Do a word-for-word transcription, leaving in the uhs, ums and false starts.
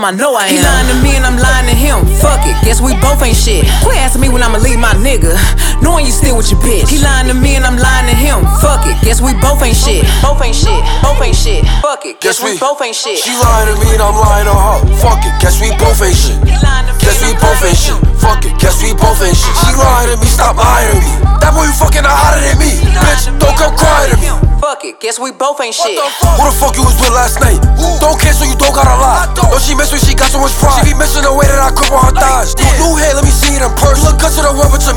I know I am. He lying to me and I'm lying to him. Fuck it, guess we both ain't shit. Quit asking me when I'ma leave my nigga, knowing you still with your bitch. He lying to me and I'm lying to him. Fuck it, guess we both ain't shit. Both ain't shit, both ain't shit. Fuck it, guess, guess we, we both ain't shit. She lying to me and I'm lying to her. Fuck it, guess we both ain't shit. Guess we both ain't shit. Fuck it, guess we both ain't shit. She lying to me, stop lying to me. That boy you fucking are hotter than me. Bitch, don't come crying to me. Fuck it, guess we both ain't shit. Who the fuck you was with last night? Ooh. Don't cancel, you don't gotta lie. Don't she miss me, she got so much pride. She be missing the way that I grip on her thighs. You new hair, let me see it in person. Look good to the world, but to